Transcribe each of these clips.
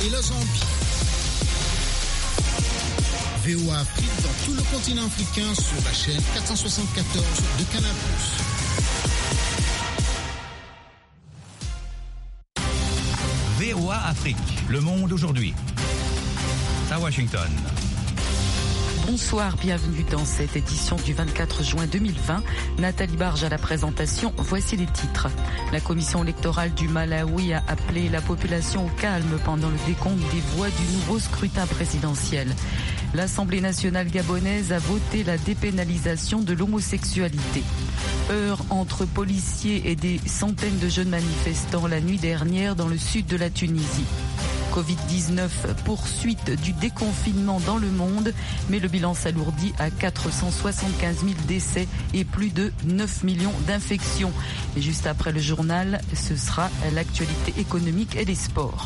et la Zambie. VOA Afrique dans tout le continent africain sur la chaîne 474 de Canal+. VOA Afrique, le monde aujourd'hui. À Washington. Bonsoir, bienvenue dans cette édition du 24 juin 2020. Nathalie Barge à la présentation, voici les titres. La commission électorale du Malawi a appelé la population au calme pendant le décompte des voix du nouveau scrutin présidentiel. L'Assemblée nationale gabonaise a voté la dépénalisation de l'homosexualité. Heurts entre policiers et des centaines de jeunes manifestants la nuit dernière dans le sud de la Tunisie. Covid-19, poursuite du déconfinement dans le monde, mais le bilan s'alourdit à 475 000 décès et plus de 9 millions d'infections. Et juste après le journal, ce sera l'actualité économique et les sports.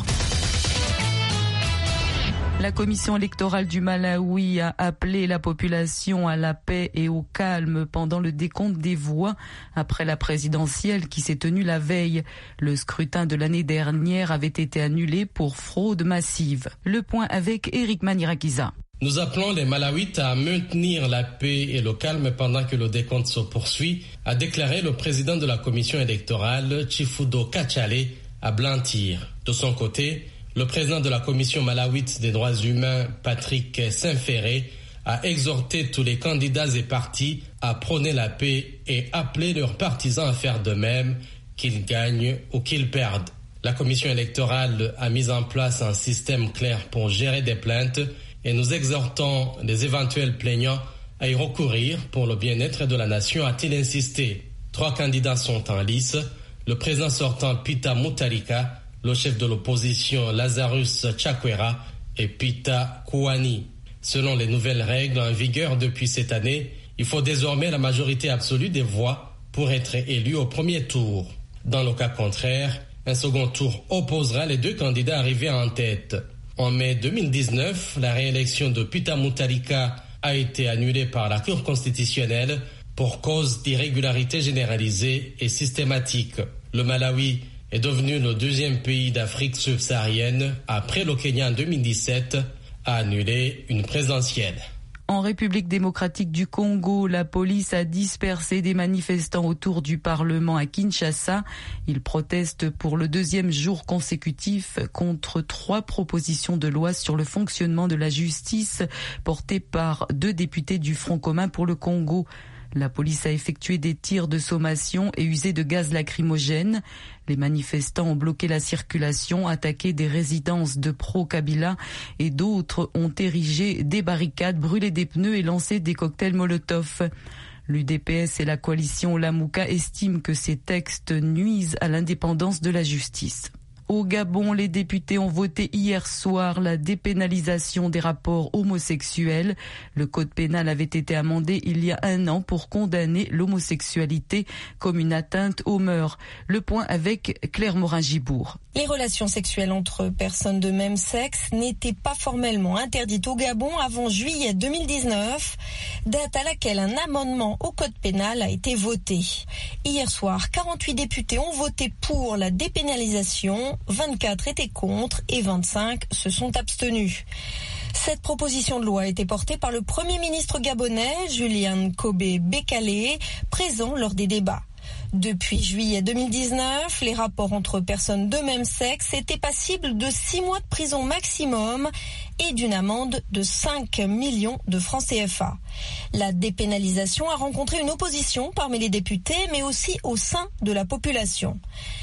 La commission électorale du Malawi a appelé la population à la paix et au calme pendant le décompte des voix après la présidentielle qui s'est tenue la veille. Le scrutin de l'année dernière avait été annulé pour fraude massive. Le point avec Eric Manirakiza. Nous appelons les Malawites à maintenir la paix et le calme pendant que le décompte se poursuit, a déclaré le président de la commission électorale, Chifudo Kachale, à Blantyre. De son côté, le président de la commission malawite des droits humains, Patrick Saint-Ferré, a exhorté tous les candidats et partis à prôner la paix et appelé leurs partisans à faire de même, qu'ils gagnent ou qu'ils perdent. La commission électorale a mis en place un système clair pour gérer des plaintes et nous exhortons les éventuels plaignants à y recourir pour le bien-être de la nation, a-t-il insisté. 3 candidats sont en lice. Le président sortant Peter Mutharika, le chef de l'opposition Lazarus Chakwera et Peter Kouani. Selon les nouvelles règles en vigueur depuis cette année, il faut désormais la majorité absolue des voix pour être élu au premier tour. Dans le cas contraire, un second tour opposera les 2 candidats arrivés en tête. En mai 2019, la réélection de Peter Mutharika a été annulée par la Cour constitutionnelle pour cause d'irrégularité généralisée et systématique. Le Malawi est devenu le 2e pays d'Afrique subsaharienne, après le Kenya en 2017, à annuler une présidentielle. En République démocratique du Congo, la police a dispersé des manifestants autour du Parlement à Kinshasa. Ils protestent pour le 2e jour consécutif contre 3 propositions de loi sur le fonctionnement de la justice portées par 2 députés du Front commun pour le Congo. La police a effectué des tirs de sommation et usé de gaz lacrymogène. Les manifestants ont bloqué la circulation, attaqué des résidences de pro-Kabila et d'autres ont érigé des barricades, brûlé des pneus et lancé des cocktails Molotov. L'UDPS et la coalition Lamuka estiment que ces textes nuisent à l'indépendance de la justice. Au Gabon, les députés ont voté hier soir la dépénalisation des rapports homosexuels. Le code pénal avait été amendé il y a 1 an pour condamner l'homosexualité comme une atteinte aux mœurs. Le point avec Claire Morin-Gibourg. Les relations sexuelles entre personnes de même sexe n'étaient pas formellement interdites au Gabon avant juillet 2019, date à laquelle un amendement au code pénal a été voté. Hier soir, 48 députés ont voté pour la dépénalisation. 24 étaient contre et 25 se sont abstenus. Cette proposition de loi a été portée par le Premier ministre gabonais, Julian Kobé Bekale, présent lors des débats. Depuis juillet 2019, les rapports entre personnes de même sexe étaient passibles de 6 mois de prison maximum et d'une amende de 5 millions de francs CFA. La dépénalisation a rencontré une opposition parmi les députés, mais aussi au sein de la population.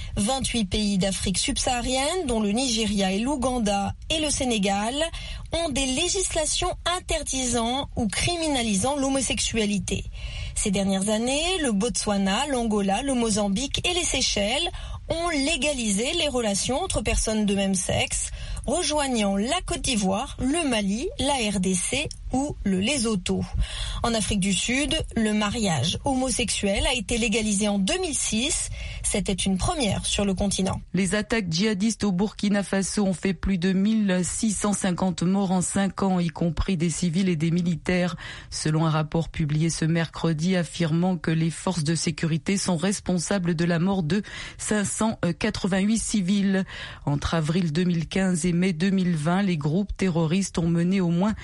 28 pays d'Afrique subsaharienne, dont le Nigeria et l'Ouganda et le Sénégal, ont des législations interdisant ou criminalisant l'homosexualité. Ces dernières années, le Botswana, l'Angola, le Mozambique et les Seychelles ont légalisé les relations entre personnes de même sexe, rejoignant la Côte d'Ivoire, le Mali, la RDC ou le Lesotho. En Afrique du Sud, le mariage homosexuel a été légalisé en 2006. C'était une première sur le continent. Les attaques djihadistes au Burkina Faso ont fait plus de 1650 morts en 5 ans, y compris des civils et des militaires, selon un rapport publié ce mercredi affirmant que les forces de sécurité sont responsables de la mort de 588 civils. Entre avril 2015 et mai 2020, les groupes terroristes ont mené au moins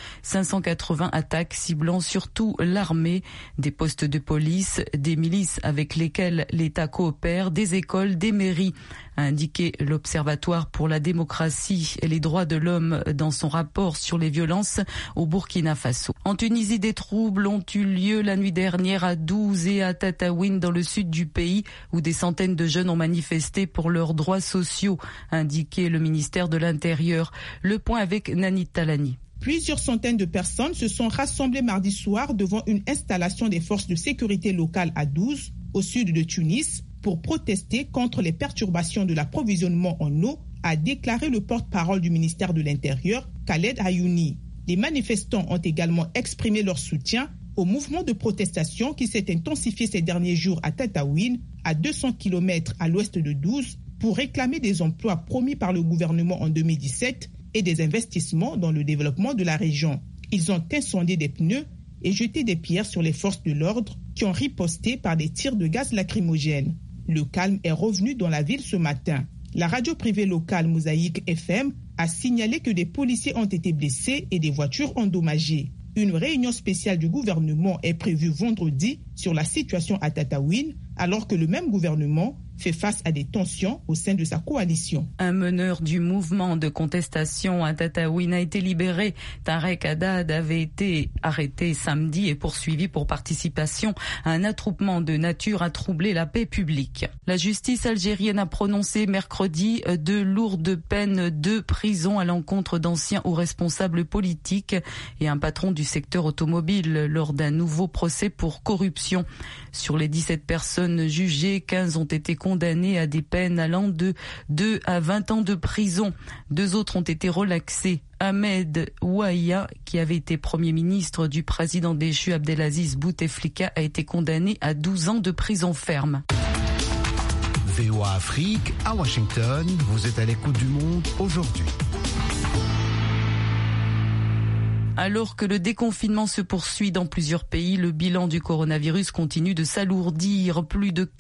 580 attaques ciblant surtout l'armée, des postes de police, des milices avec lesquelles l'État coopère, des écoles, des mairies, a indiqué l'Observatoire pour la démocratie et les droits de l'homme dans son rapport sur les violences au Burkina Faso. En Tunisie, des troubles ont eu lieu la nuit dernière à Douz et à Tataouine dans le sud du pays où des centaines de jeunes ont manifesté pour leurs droits sociaux, a indiqué le ministère de l'Intérieur. Le point avec Nani Talani. Plusieurs centaines de personnes se sont rassemblées mardi soir devant une installation des forces de sécurité locales à Douz, au sud de Tunis, pour protester contre les perturbations de l'approvisionnement en eau, a déclaré le porte-parole du ministère de l'Intérieur, Khaled Ayouni. Les manifestants ont également exprimé leur soutien au mouvement de protestation qui s'est intensifié ces derniers jours à Tataouine, à 200 km à l'ouest de Douz, pour réclamer des emplois promis par le gouvernement en 2017 et des investissements dans le développement de la région. Ils ont incendié des pneus et jeté des pierres sur les forces de l'ordre qui ont riposté par des tirs de gaz lacrymogène. Le calme est revenu dans la ville ce matin. La radio privée locale Mosaïque FM a signalé que des policiers ont été blessés et des voitures endommagées. Une réunion spéciale du gouvernement est prévue vendredi sur la situation à Tataouine, alors que le même gouvernement fait face à des tensions au sein de sa coalition. Un meneur du mouvement de contestation à Tataouine a été libéré. Tarek Haddad avait été arrêté samedi et poursuivi pour participation à un attroupement de nature à troubler la paix publique. La justice algérienne a prononcé mercredi de lourdes peines de prison à l'encontre d'anciens ou responsables politiques et un patron du secteur automobile lors d'un nouveau procès pour corruption. Sur les 17 personnes jugées, 15 ont été condamnés à des peines allant de 2 à 20 ans de prison. 2 autres ont été relaxés. Ahmed Ouaïa, qui avait été Premier ministre du président déchu Abdelaziz Bouteflika, a été condamné à 12 ans de prison ferme. VOA Afrique, à Washington, vous êtes à l'écoute du monde aujourd'hui. Alors que le déconfinement se poursuit dans plusieurs pays, le bilan du coronavirus continue de s'alourdir. Plus de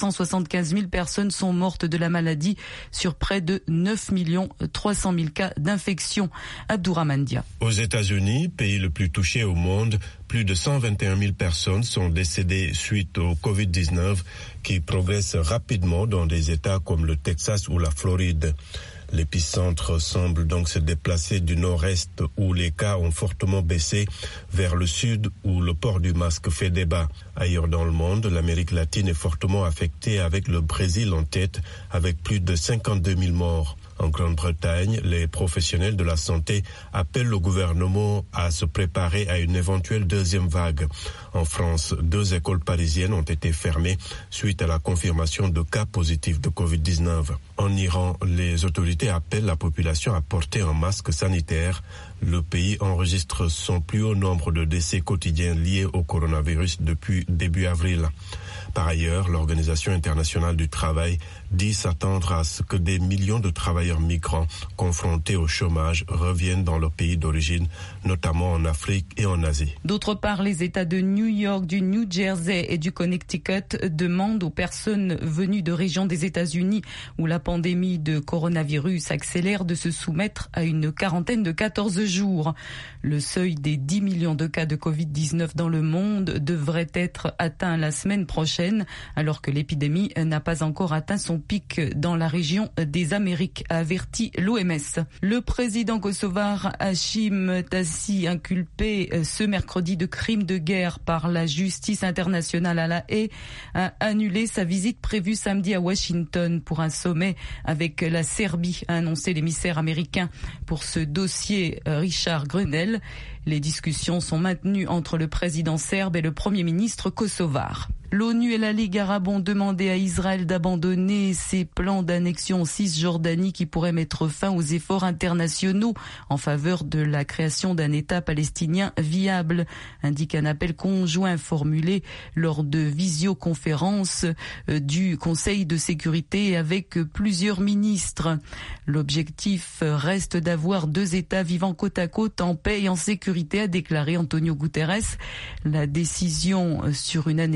475 000 personnes sont mortes de la maladie sur près de 9 300 000 cas d'infection. Abdourahmane Dia. Aux États-Unis, pays le plus touché au monde, plus de 121 000 personnes sont décédées suite au Covid-19 qui progresse rapidement dans des États comme le Texas ou la Floride. L'épicentre semble donc se déplacer du nord-est où les cas ont fortement baissé vers le sud où le port du masque fait débat. Ailleurs dans le monde, l'Amérique latine est fortement affectée avec le Brésil en tête avec plus de 52 000 morts. En Grande-Bretagne, les professionnels de la santé appellent le gouvernement à se préparer à une éventuelle deuxième vague. En France, 2 écoles parisiennes ont été fermées suite à la confirmation de cas positifs de Covid-19. En Iran, les autorités appellent la population à porter un masque sanitaire. Le pays enregistre son plus haut nombre de décès quotidiens liés au coronavirus depuis début avril. Par ailleurs, l'Organisation internationale du travail dit s'attendre à ce que des millions de travailleurs migrants confrontés au chômage reviennent dans leur pays d'origine, notamment en Afrique et en Asie. D'autre part, les États de New York, du New Jersey et du Connecticut demandent aux personnes venues de régions des États-Unis où la pandémie de coronavirus accélère de se soumettre à une quarantaine de 14 jours. Le seuil des 10 millions de cas de Covid-19 dans le monde devrait être atteint la semaine prochaine, alors que l'épidémie n'a pas encore atteint son pic dans la région des Amériques, a averti l'OMS. Le président kosovar Hashim Thaçi, inculpé ce mercredi de crimes de guerre par la justice internationale à La Haye, a annulé sa visite prévue samedi à Washington pour un sommet avec la Serbie, a annoncé l'émissaire américain pour ce dossier Richard Grunel. Les discussions sont maintenues entre le président serbe et le premier ministre kosovar. L'ONU et la Ligue arabe ont demandé à Israël d'abandonner ses plans d'annexion en Cisjordanie qui pourraient mettre fin aux efforts internationaux en faveur de la création d'un État palestinien viable, indique un appel conjoint formulé lors de visioconférences du Conseil de sécurité avec plusieurs ministres. L'objectif reste d'avoir 2 États vivant côte à côte en paix et en sécurité, a déclaré Antonio Guterres. La décision sur une annexion en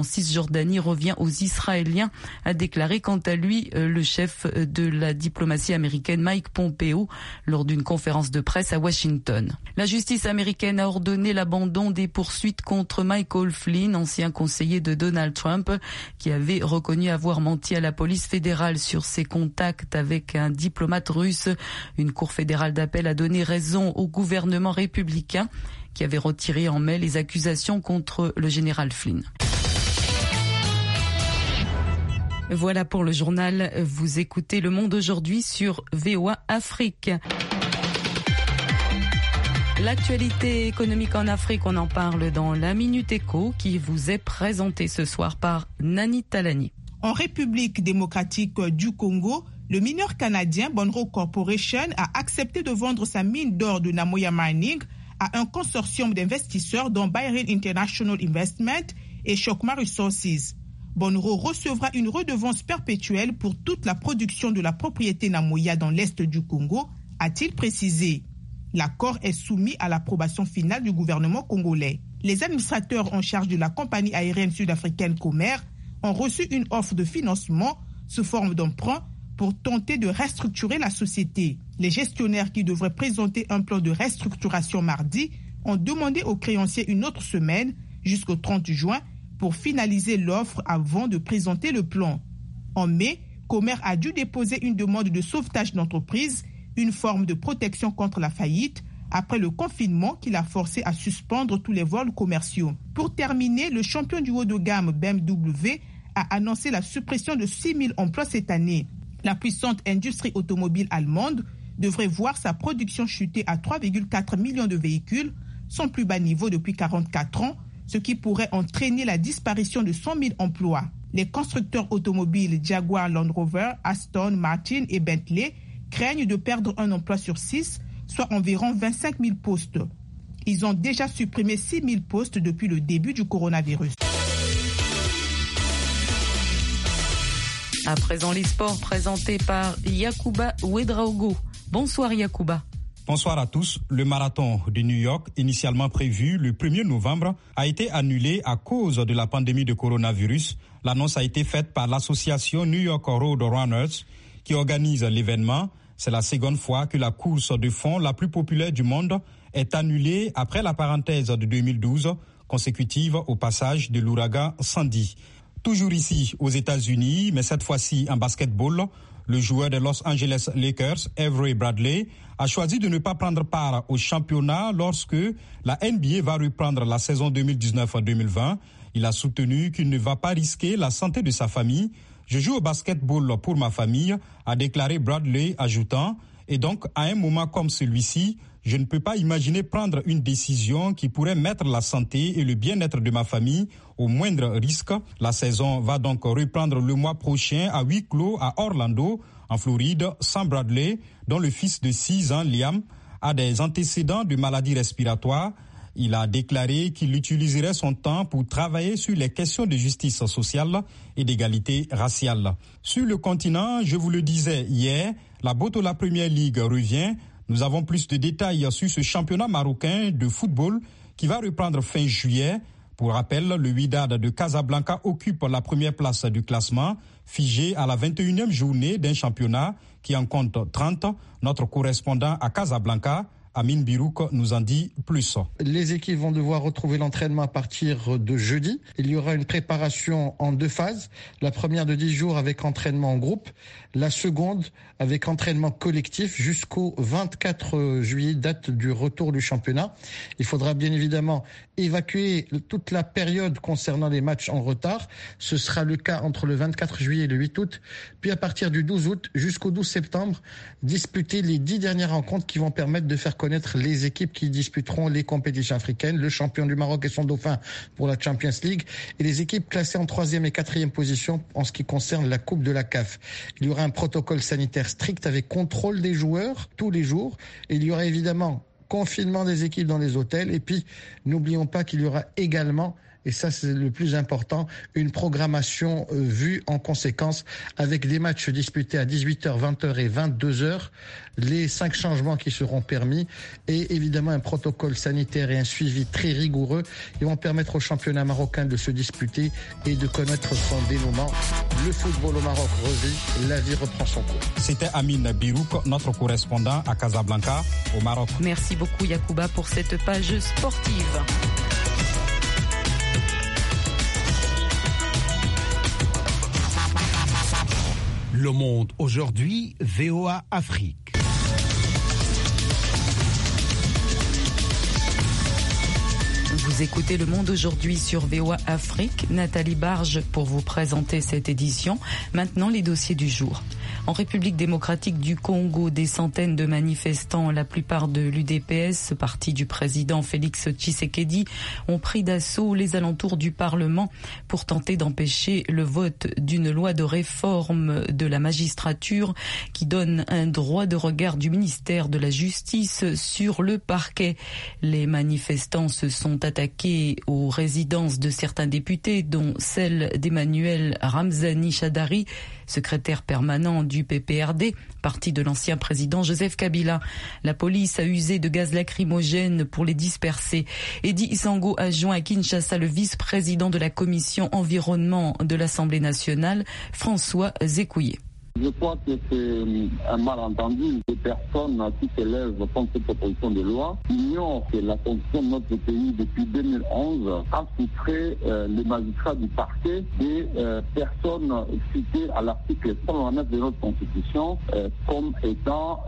Cisjordanie revient aux Israéliens, a déclaré quant à lui le chef de la diplomatie américaine Mike Pompeo lors d'une conférence de presse à Washington. La justice américaine a ordonné l'abandon des poursuites contre Michael Flynn, ancien conseiller de Donald Trump, qui avait reconnu avoir menti à la police fédérale sur ses contacts avec un diplomate russe. Une cour fédérale d'appel a donné raison au gouvernement républicain qui avait retiré en mai les accusations contre le général Flynn. Voilà pour le journal. Vous écoutez Le Monde aujourd'hui sur VOA Afrique. L'actualité économique en Afrique, on en parle dans la Minute Éco qui vous est présentée ce soir par Nani Talani. En République démocratique du Congo, le mineur canadien Bonro Corporation a accepté de vendre sa mine d'or de Namoya Mining à un consortium d'investisseurs dont Byron International Investment et Chokma Resources. Bonro recevra une redevance perpétuelle pour toute la production de la propriété Namoya dans l'est du Congo, a-t-il précisé. L'accord est soumis à l'approbation finale du gouvernement congolais. Les administrateurs en charge de la compagnie aérienne sud-africaine Comer ont reçu une offre de financement sous forme d'emprunt pour tenter de restructurer la société. Les gestionnaires qui devraient présenter un plan de restructuration mardi ont demandé aux créanciers une autre semaine, jusqu'au 30 juin, pour finaliser l'offre avant de présenter le plan. En mai, Comer a dû déposer une demande de sauvetage d'entreprise, une forme de protection contre la faillite, après le confinement qui l'a forcé à suspendre tous les vols commerciaux. Pour terminer, le champion du haut de gamme BMW a annoncé la suppression de 6 000 emplois cette année. La puissante industrie automobile allemande devrait voir sa production chuter à 3,4 millions de véhicules, son plus bas niveau depuis 44 ans, ce qui pourrait entraîner la disparition de 100 000 emplois. Les constructeurs automobiles Jaguar Land Rover, Aston Martin et Bentley craignent de perdre un emploi sur 6, soit environ 25 000 postes. Ils ont déjà supprimé 6 000 postes depuis le début du coronavirus. À présent, les sports présentés par Yacouba Ouedraogo. Bonsoir Yacouba. Bonsoir à tous. Le marathon de New York, initialement prévu le 1er novembre, a été annulé à cause de la pandémie de coronavirus. L'annonce a été faite par l'association New York Road Runners qui organise l'événement. C'est la seconde fois que la course de fond la plus populaire du monde est annulée après la parenthèse de 2012, consécutive au passage de l'ouragan Sandy. Toujours ici aux États-Unis, mais cette fois-ci en basketball, le joueur des Los Angeles Lakers, Avery Bradley, a choisi de ne pas prendre part au championnat lorsque la NBA va reprendre la saison 2019-2020. Il a soutenu qu'il ne va pas risquer la santé de sa famille. « Je joue au basketball pour ma famille », a déclaré Bradley, ajoutant « Et donc, à un moment comme celui-ci, je ne peux pas imaginer prendre une décision qui pourrait mettre la santé et le bien-être de ma famille au moindre risque. La saison va donc reprendre le mois prochain à huis clos à Orlando, en Floride, sans Bradley, dont le fils de 6 ans, Liam, a des antécédents de maladies respiratoires. Il a déclaré qu'il utiliserait son temps pour travailler sur les questions de justice sociale et d'égalité raciale. Sur le continent, je vous le disais hier, la Botola Premier League revient. Nous avons plus de détails sur ce championnat marocain de football qui va reprendre fin juillet. Pour rappel, le Wydad de Casablanca occupe la première place du classement, figé à la 21e journée d'un championnat qui en compte 30. Notre correspondant à Casablanca, Amine Birouk, nous en dit plus. Les équipes vont devoir retrouver l'entraînement à partir de jeudi. Il y aura une préparation en 2 phases. La première de 10 jours avec entraînement en groupe. La seconde avec entraînement collectif jusqu'au 24 juillet, date du retour du championnat. Il faudra bien évidemment évacuer toute la période concernant les matchs en retard. Ce sera le cas entre le 24 juillet et le 8 août. Puis à partir du 12 août jusqu'au 12 septembre, disputer les 10 dernières rencontres qui vont permettre de faire connaître les équipes qui disputeront les compétitions africaines, le champion du Maroc et son dauphin pour la Champions League, et les équipes classées en 3e et 4e position en ce qui concerne la Coupe de la CAF. Il y aura un protocole sanitaire strict avec contrôle des joueurs tous les jours. Et il y aura évidemment confinement des équipes dans les hôtels. Et puis, n'oublions pas qu'il y aura également et ça c'est le plus important, une programmation vue en conséquence avec des matchs disputés à 18h, 20h et 22h, les 5 changements qui seront permis et évidemment un protocole sanitaire et un suivi très rigoureux qui vont permettre au championnat marocain de se disputer et de connaître son dénouement. Le football au Maroc revit, la vie reprend son cours. C'était Amine Birouk, notre correspondant à Casablanca, au Maroc. Merci beaucoup Yacouba pour cette page sportive. Le Monde aujourd'hui, VOA Afrique. Vous écoutez Le Monde aujourd'hui sur VOA Afrique. Nathalie Barge pour vous présenter cette édition. Maintenant, les dossiers du jour. En République démocratique du Congo, des centaines de manifestants, la plupart de l'UDPS, parti du président Félix Tshisekedi, ont pris d'assaut les alentours du Parlement pour tenter d'empêcher le vote d'une loi de réforme de la magistrature qui donne un droit de regard du ministère de la Justice sur le parquet. Les manifestants se sont attaqués aux résidences de certains députés, dont celle d'Emmanuel Ramzani Chadari, secrétaire permanent du PPRD, parti de l'ancien président Joseph Kabila. La police a usé de gaz lacrymogène pour les disperser. Eddie Isango, adjoint à Kinshasa, le vice-président de la commission environnement de l'Assemblée nationale, François Zekouye. Je crois que c'est un malentendu. Des personnes qui s'élèvent contre cette proposition de loi ignorent que la constitution de notre pays depuis 2011 a soustré les magistrats du parquet des personnes citées à l'article 129 de notre constitution comme étant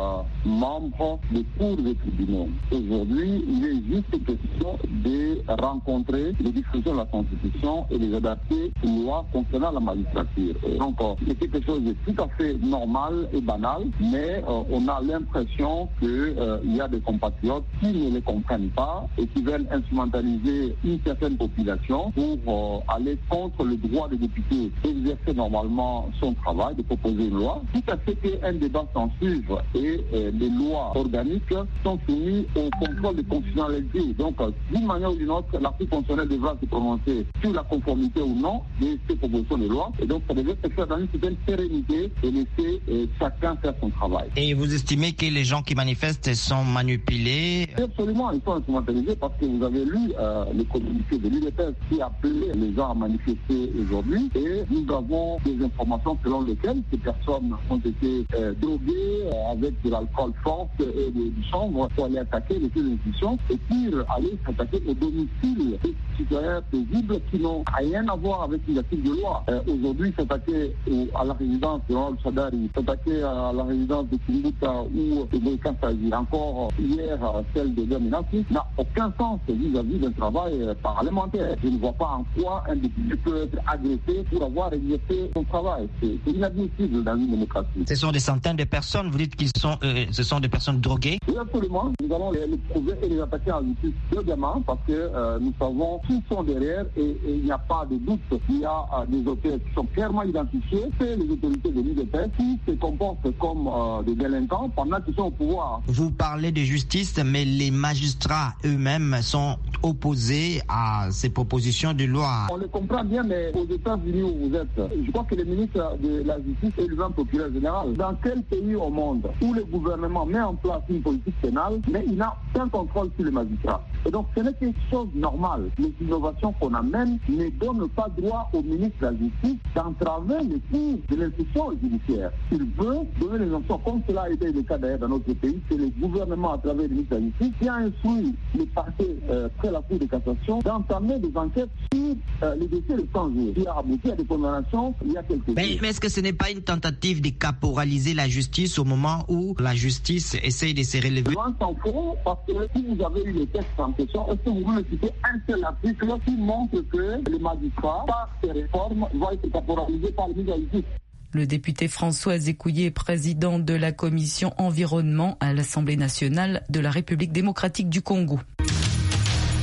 membres des cours des tribunaux. Aujourd'hui, il est juste question de rencontrer les dispositions de la constitution et les adapter aux lois concernant la magistrature. Donc, c'est quelque chose de tout à fait normal et banal, mais on a l'impression qu'il y a des compatriotes qui ne les comprennent pas et qui veulent instrumentaliser une certaine population pour aller contre le droit des députés d'exercer normalement son travail, de proposer une loi, tout à fait qu'un débat s'en suive et les lois organiques sont soumises au contrôle de constitutionnalité. Donc, d'une manière ou d'une autre, l'article constitutionnel devra se prononcer sur la conformité ou non de ces propositions de loi, et donc ça devrait se faire dans une certaine sérénité et laisser chacun faire son travail. Et vous estimez que les gens qui manifestent sont manipulés? Absolument, ils sont instrumentalisés parce que vous avez lu les communiqués de l'UDPS qui appelaient les gens à manifester aujourd'hui, et nous avons des informations selon lesquelles ces personnes ont été droguées avec de l'alcool fort et du chanvre pour aller attaquer les institutions et puis aller s'attaquer au domicile des citoyens paisibles qui n'ont rien à voir avec l'initiative de loi. Aujourd'hui, s'attaquer à la résidence de Ronald Chadari, s'attaquer à la résidence de Kimbuta ou de Boykan Sazi, encore hier celle de Dominati, n'a aucun sens vis-à-vis d'un travail parlementaire. Je ne vois pas en quoi un député peut être agressé pour avoir exercé son travail. C'est inadmissible dans une démocratie. Ce sont des centaines de personnes, vous dites qu'ils sont, ce sont des personnes droguées? Oui, absolument. Nous allons les prouver et les attaquer en justice violemment parce que nous savons qui sont derrière et il n'y a pas de doute. Il y a des auteurs qui sont clairement identifiés, c'est les autorités de l'UDPS qui se comportent comme des délinquants pendant qu'ils sont au pouvoir. Vous parlez de justice, mais les magistrats eux-mêmes sont opposés à ces propositions de loi. On les comprend bien, mais aux États-Unis où vous êtes, je crois que le ministre de la Justice est lui-même procureur général. Dans quel pays au monde où le gouvernement met en place une politique pénale, mais il n'a aucun contrôle sur les magistrats? Et donc ce n'est quelque chose de normal. Les innovations qu'on amène ne donnent pas droit au ministre de la Justice d'entraver les cours de l'institution judiciaire. Il veut donner les options, comme cela a été le cas d'ailleurs dans notre pays, c'est le gouvernement à travers le ministre de la Justice qui a instruit les parquets près la Cour de cassation d'entamer des enquêtes sur les dossiers de 100 jours. Il a abouti à des condamnations il y a quelques jours. Mais est-ce que ce n'est pas une tentative de caporaliser la justice au moment où la justice essaye de se relever? Loin s'en faut, parce que si vous avez eu les textes en question, est-ce que vous voulez citer un seul article qui montre que les magistrats, par ces réformes, vont être caporalisés par le ministre de la Justice? Le député François Zekouye, président de la commission environnement à l'Assemblée nationale de la République démocratique du Congo.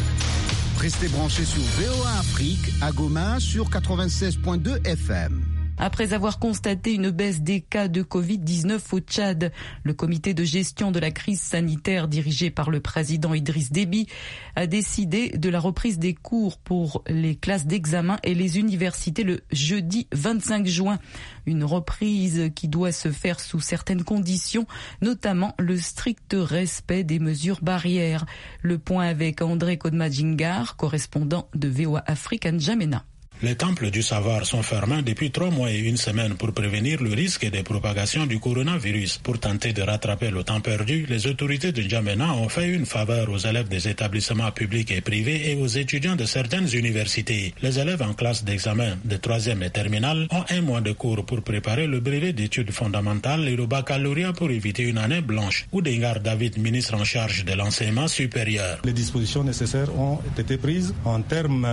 Restez branchés sur VOA Afrique à Goma sur 96.2 FM. Après avoir constaté une baisse des cas de Covid-19 au Tchad, le comité de gestion de la crise sanitaire dirigé par le président Idriss Déby a décidé de la reprise des cours pour les classes d'examen et les universités le jeudi 25 juin. Une reprise qui doit se faire sous certaines conditions, notamment le strict respect des mesures barrières. Le point avec André Kodmadjingar, correspondant de VOA Afrique à N'Djamena. Les temples du savoir sont fermés depuis 3 mois et 1 semaine pour prévenir le risque de propagation du coronavirus. Pour tenter de rattraper le temps perdu, les autorités de N'Djamena ont fait une faveur aux élèves des établissements publics et privés et aux étudiants de certaines universités. Les élèves en classe d'examen de 3e et terminale ont 1 mois de cours pour préparer le brevet d'études fondamentales et le baccalauréat pour éviter une année blanche. Oudingar David, ministre en charge de l'enseignement supérieur. Les dispositions nécessaires ont été prises en termes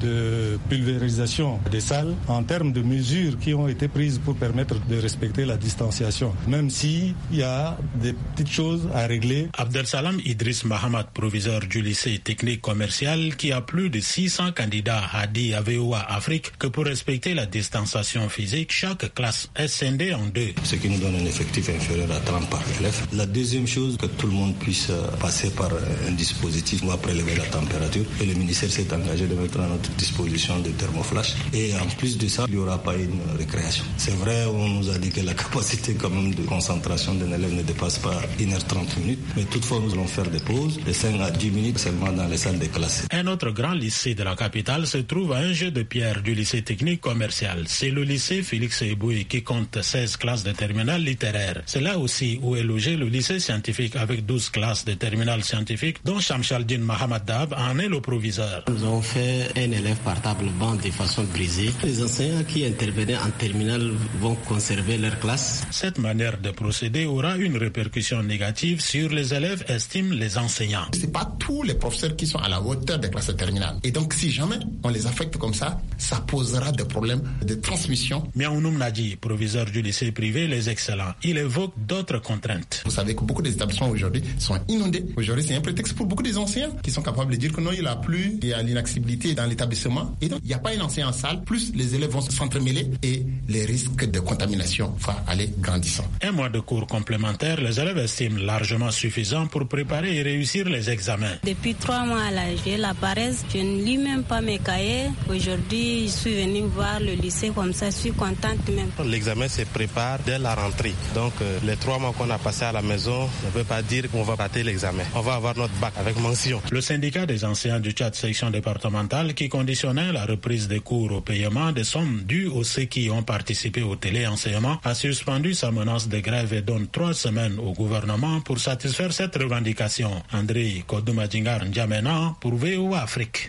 de pulvérisation des salles, en termes de mesures qui ont été prises pour permettre de respecter la distanciation, même s'il y a des petites choses à régler. Abdelsalam Idriss Mahamad, proviseur du lycée technique commercial qui a plus de 600 candidats, a dit à VOA Afrique que pour respecter la distanciation physique, chaque classe est scindée en 2. Ce qui nous donne un effectif inférieur à 30 par élève. La deuxième chose, que tout le monde puisse passer par un dispositif pour prélever la température. Et le ministère s'est engagé de mettre à notre disposition des thermoflash. Et en plus de ça, il n'y aura pas une récréation. C'est vrai, on nous a dit que la capacité quand même de concentration d'un élève ne dépasse pas 1h30, mais toutefois nous allons faire des pauses de 5 à 10 minutes seulement dans les salles de classe. Un autre grand lycée de la capitale se trouve à un jeu de pierre du lycée technique commercial. C'est le lycée Félix Eboué qui compte 16 classes de terminale littéraire. C'est là aussi où est logé le lycée scientifique avec 12 classes de terminale scientifique dont Shamshaldin Mahamad Dab en est le proviseur. Nous avons fait un élève par table-banc de façon brisée. Les enseignants qui intervenaient en terminale vont conserver leur classe. Cette manière de procéder aura une répercussion négative sur les élèves, estiment les enseignants. C'est pas tous les professeurs qui sont à la hauteur des classes terminales. Et donc, si jamais on les affecte comme ça posera des problèmes de transmission. Miaounoum Nadi, proviseur du lycée privé Les Excellents, il évoque d'autres contraintes. Vous savez que beaucoup des établissements aujourd'hui sont inondés. Aujourd'hui, c'est un prétexte pour beaucoup des enseignants qui sont capables de dire que non, il a plu, il y a l'inaccessibilité dans l'établissement. Et donc, il n'y a pas un enseignant en salle, plus les élèves vont s'entremêler et les risques de contamination vont aller grandissant. 1 mois de cours complémentaires, les élèves estiment largement suffisant pour préparer et réussir les examens. Depuis 3 mois là, j'ai la paresse, je ne lis même pas mes cahiers. Aujourd'hui, je suis venue voir le lycée comme ça, je suis contente même. L'examen se prépare dès la rentrée. Donc les 3 mois qu'on a passés à la maison ne veut pas dire qu'on va rater l'examen. On va avoir notre bac avec mention. Le syndicat des enseignants du Tchad section départementale qui conditionnait la reprise des cours au paiement des sommes dues aux ceux qui ont participé au téléenseignement a suspendu sa menace de grève et donne 3 semaines au gouvernement pour satisfaire cette revendication. André Kodmadjingar N'Djamena pour VOA Afrique.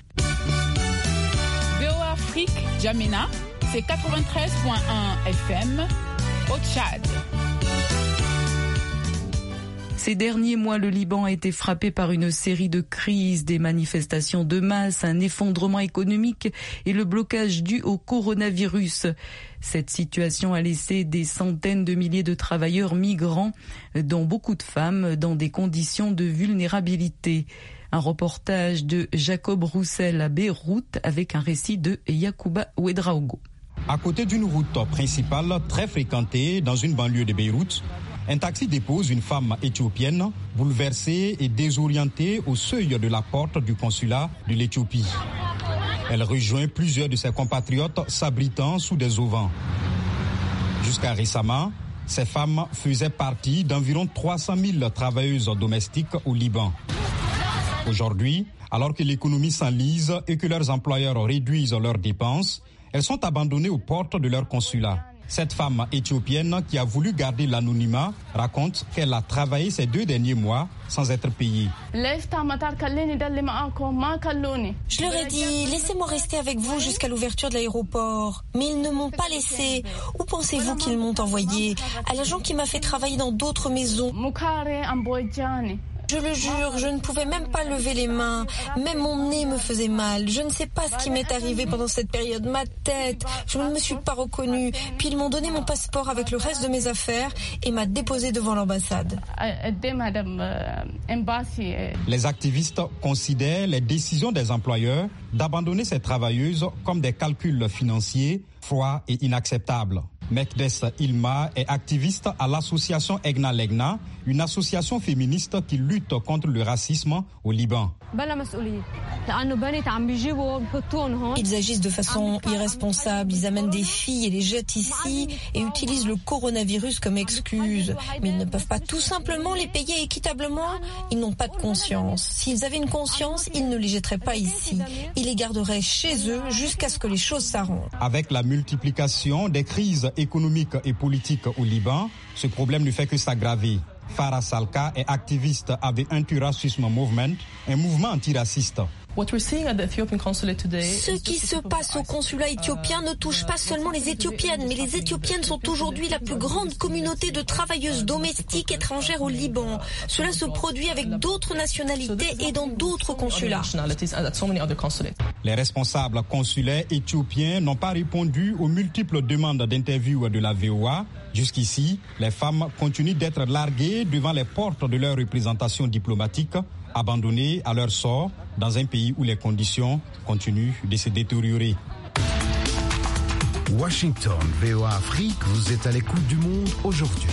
VOA Afrique, N'Djamena, c'est 93.1 FM au Tchad. Ces derniers mois, le Liban a été frappé par une série de crises, des manifestations de masse, un effondrement économique et le blocage dû au coronavirus. Cette situation a laissé des centaines de milliers de travailleurs migrants, dont beaucoup de femmes, dans des conditions de vulnérabilité. Un reportage de Jacob Roussel à Beyrouth avec un récit de Yacouba Ouedraogo. À côté d'une route principale très fréquentée dans une banlieue de Beyrouth, un taxi dépose une femme éthiopienne bouleversée et désorientée au seuil de la porte du consulat de l'Éthiopie. Elle rejoint plusieurs de ses compatriotes s'abritant sous des auvents. Jusqu'à récemment, ces femmes faisaient partie d'environ 300 000 travailleuses domestiques au Liban. Aujourd'hui, alors que l'économie s'enlise et que leurs employeurs réduisent leurs dépenses, elles sont abandonnées aux portes de leur consulat. Cette femme éthiopienne qui a voulu garder l'anonymat raconte qu'elle a travaillé ces 2 derniers mois sans être payée. Je leur ai dit, laissez-moi rester avec vous jusqu'à l'ouverture de l'aéroport. Mais ils ne m'ont pas laissé. Où pensez-vous qu'ils m'ont envoyé? À l'agent qui m'a fait travailler dans d'autres maisons. Je le jure, je ne pouvais même pas lever les mains. Même mon nez me faisait mal. Je ne sais pas ce qui m'est arrivé pendant cette période. Ma tête, je ne me suis pas reconnue. Puis ils m'ont donné mon passeport avec le reste de mes affaires et m'a déposé devant l'ambassade. Les activistes considèrent les décisions des employeurs d'abandonner ces travailleuses comme des calculs financiers froids et inacceptables. Mekdes Ilma est activiste à l'association Egna Legna, une association féministe qui lutte contre le racisme au Liban. Ils agissent de façon irresponsable, ils amènent des filles et les jettent ici et utilisent le coronavirus comme excuse. Mais ils ne peuvent pas tout simplement les payer équitablement. Ils n'ont pas de conscience. S'ils avaient une conscience, ils ne les jetteraient pas ici. Ils les garderaient chez eux jusqu'à ce que les choses s'arrangent. Avec la multiplication des crises économiques et politiques au Liban, ce problème ne fait que s'aggraver. Farah Salka est activiste avec Anti-Racism Movement, un mouvement antiraciste. Ce qui se passe au consulat éthiopien ne touche pas seulement les Éthiopiennes, mais les Éthiopiennes sont aujourd'hui la plus grande communauté de travailleuses domestiques étrangères au Liban. Cela se produit avec d'autres nationalités et dans d'autres consulats. Les responsables consulaires éthiopiens n'ont pas répondu aux multiples demandes d'interview de la VOA. Jusqu'ici, les femmes continuent d'être larguées devant les portes de leur représentation diplomatique, abandonnées à leur sort dans un pays où les conditions continuent de se détériorer. Washington, VOA Afrique, vous êtes à l'écoute du monde aujourd'hui.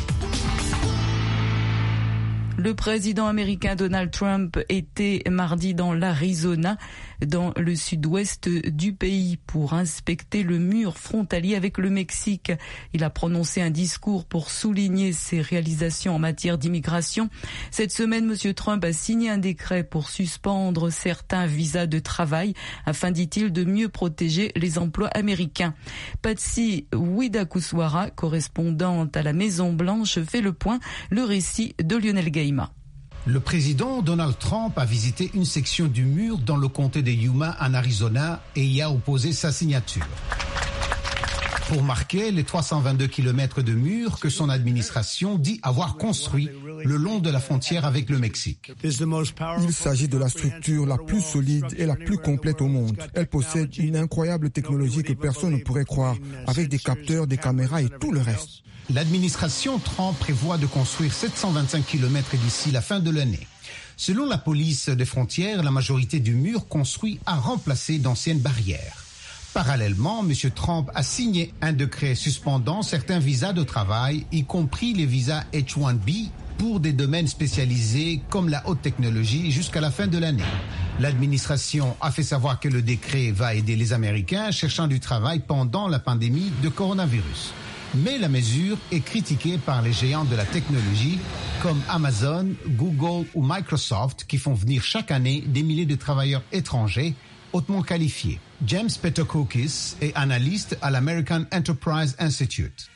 Le président américain Donald Trump était mardi dans l'Arizona, dans le sud-ouest du pays, pour inspecter le mur frontalier avec le Mexique. Il a prononcé un discours pour souligner ses réalisations en matière d'immigration. Cette semaine, M. Trump a signé un décret pour suspendre certains visas de travail afin, dit-il, de mieux protéger les emplois américains. Patsy Widakuswara, correspondante à la Maison-Blanche, fait le point, le récit de Lionel Gaïma. Le président Donald Trump a visité une section du mur dans le comté de Yuma en Arizona et y a opposé sa signature. Pour marquer les 322 km de mur que son administration dit avoir construit le long de la frontière avec le Mexique. Il s'agit de la structure la plus solide et la plus complète au monde. Elle possède une incroyable technologie que personne ne pourrait croire, avec des capteurs, des caméras et tout le reste. L'administration Trump prévoit de construire 725 km d'ici la fin de l'année. Selon la police des frontières, la majorité du mur construit a remplacé d'anciennes barrières. Parallèlement, M. Trump a signé un décret suspendant certains visas de travail, y compris les visas H-1B, pour des domaines spécialisés comme la haute technologie jusqu'à la fin de l'année. L'administration a fait savoir que le décret va aider les Américains cherchant du travail pendant la pandémie de coronavirus. Mais la mesure est critiquée par les géants de la technologie comme Amazon, Google ou Microsoft qui font venir chaque année des milliers de travailleurs étrangers hautement qualifiés. James Petokokis est analyste à l'American Enterprise Institute.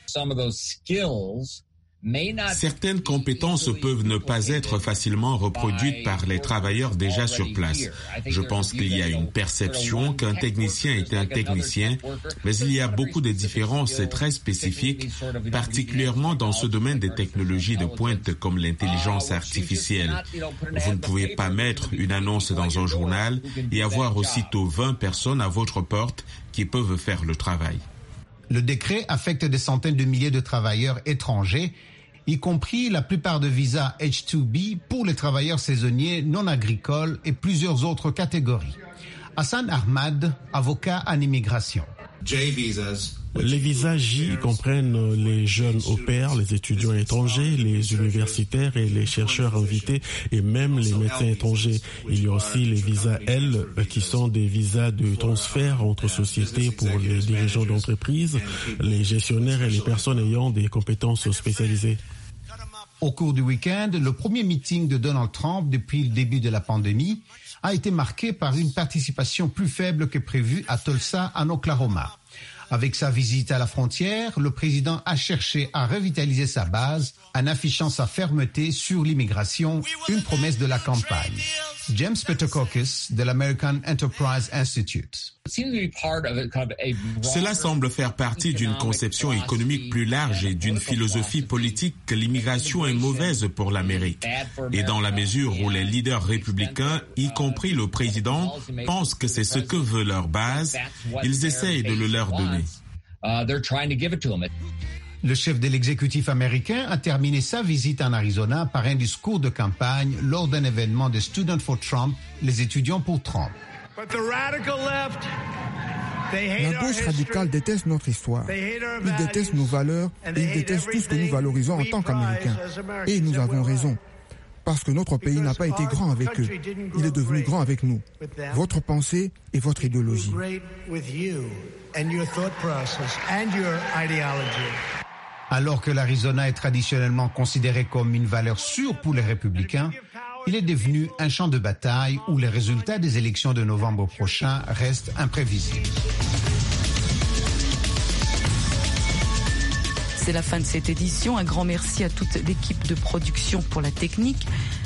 Certaines compétences peuvent ne pas être facilement reproduites par les travailleurs déjà sur place. Je pense qu'il y a une perception qu'un technicien est un technicien, mais il y a beaucoup de différences très spécifiques, particulièrement dans ce domaine des technologies de pointe comme l'intelligence artificielle. Vous ne pouvez pas mettre une annonce dans un journal et avoir aussitôt 20 personnes à votre porte qui peuvent faire le travail. Le décret affecte des centaines de milliers de travailleurs étrangers, y compris la plupart de visas H-2B pour les travailleurs saisonniers non agricoles et plusieurs autres catégories. Hassan Ahmad, avocat en immigration. Les visas J comprennent les jeunes au pair, les étudiants étrangers, les universitaires et les chercheurs invités et même les médecins étrangers. Il y a aussi les visas L qui sont des visas de transfert entre sociétés pour les dirigeants d'entreprise, les gestionnaires et les personnes ayant des compétences spécialisées. Au cours du week-end, le premier meeting de Donald Trump depuis le début de la pandémie a été marqué par une participation plus faible que prévu à Tulsa, en Oklahoma. Avec sa visite à la frontière, le président a cherché à revitaliser sa base en affichant sa fermeté sur l'immigration, une promesse de la campagne. James Petrakokis de l'American Enterprise Institute. Cela semble faire partie d'une conception économique plus large et d'une philosophie politique que l'immigration est mauvaise pour l'Amérique. Et dans la mesure où les leaders républicains, y compris le président, pensent que c'est ce que veut leur base, ils essayent de le leur donner. Le chef de l'exécutif américain a terminé sa visite en Arizona par un discours de campagne lors d'un événement de Students for Trump, les étudiants pour Trump. La gauche radicale déteste notre histoire. Ils détestent nos valeurs et ils détestent tout ce que nous valorisons en tant qu'Américains. Et nous avons raison. Parce que notre pays n'a pas été grand avec eux. Il est devenu grand avec nous. Votre pensée et votre idéologie. Alors que l'Arizona est traditionnellement considéré comme une valeur sûre pour les républicains, il est devenu un champ de bataille où les résultats des élections de novembre prochain restent imprévisibles. C'est la fin de cette édition. Un grand merci à toute l'équipe de production pour la technique.